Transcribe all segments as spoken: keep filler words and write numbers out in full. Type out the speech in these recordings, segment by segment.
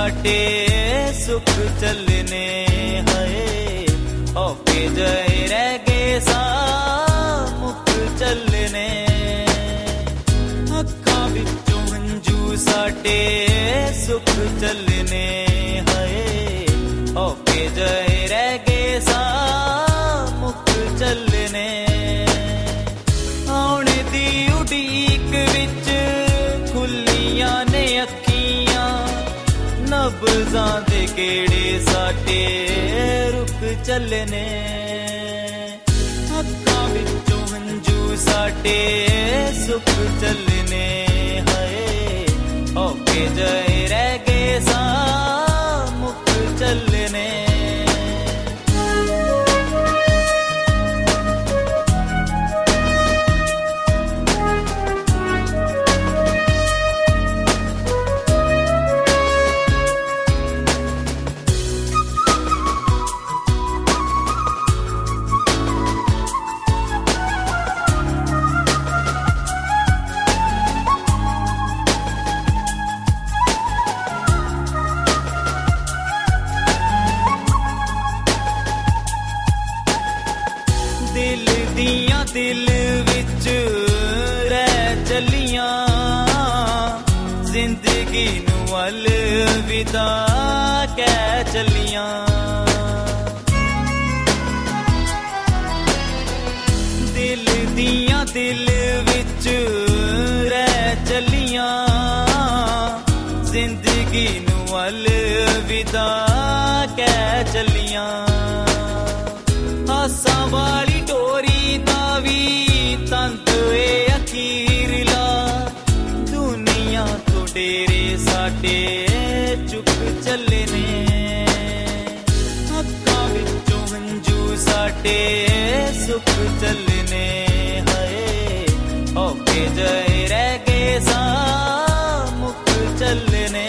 साडे सुख चलने है औके जय रह गए सा मुख चलने अखां विचों हंजू साडे सुख चलने है औके जय रह गए सा मुख चलने आने दी उड़ीक विच खुलियां ने अखियां नब्ज़ां दे गेड़े साडे रुक चलने अखां विचों हंजू साडे सुख चलने है औके जय रह गए सा मुख चलने दिल दियां दिल विच रह चलियां जिंदगी नू अलविदा कह चलियां दिल दियां दिल विच रह चलियां जिंदगी नू अलविदा कह चलियां आसां वाली डोरी दा वी तंत ए अखीरला दुनिया तो डेरे साडे चुप चलने अखां विचों हंजू साडे सुख चलने है औके जय रह गए सा मुख चलने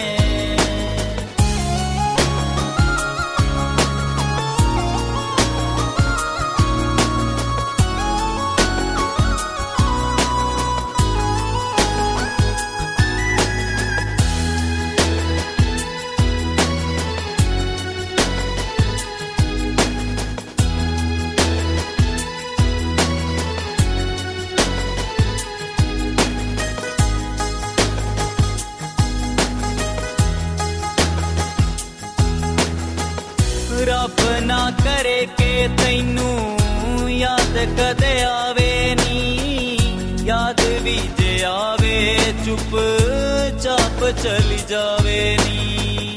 रब ना करे के तैनू याद कदे आवे नी याद भी जे आवे चुप चाप चली जावे नी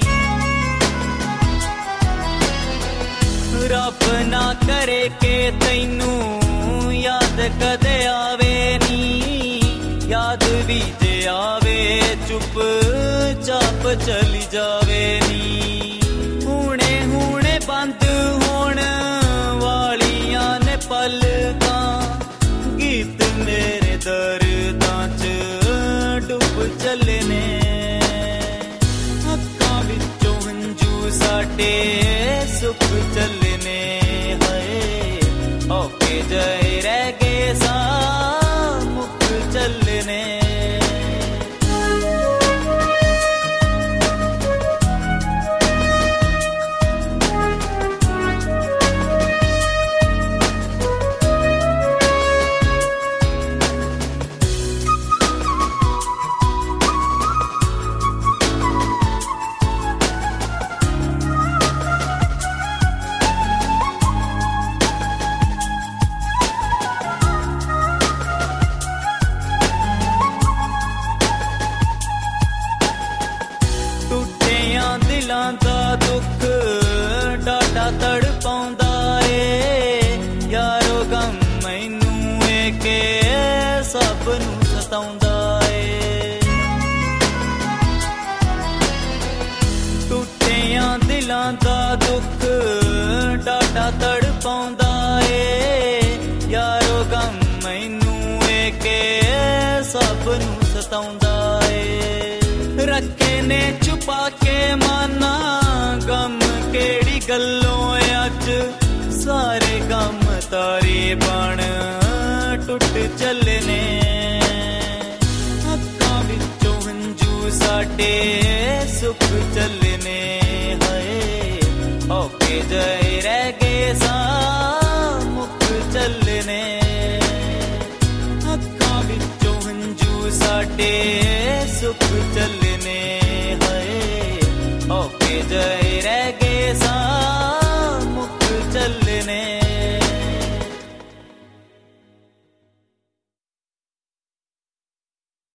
रब ना करे के तैनू याद कदे आवे नी याद भी जे आवे चुप चाप चली जावे नी हुणे हुणे बंद होण वालियां ने पलकां गीत मेरे दर्दां च डुब चलने अखां विचों हंजू साडे सुख चलने है औके जय रह गए सा मुख चलने दिलां दा दुख डाटा तड़ पाउंदा ए यारो गम मैनू ए के सब नू सताउंदा ए टुटियां दिलां दा दुख डाटा तड़ पाउंदा ए यारो गम मैनू ए के सब नू सताउंदा ए रखे ने छुपा के माना गम केड़ी गल्लों अज सारे गम तारे बन टुट चलने अखां विचों हंजू साडे सुख चलने ਸੁੱਖ ਚੱਲ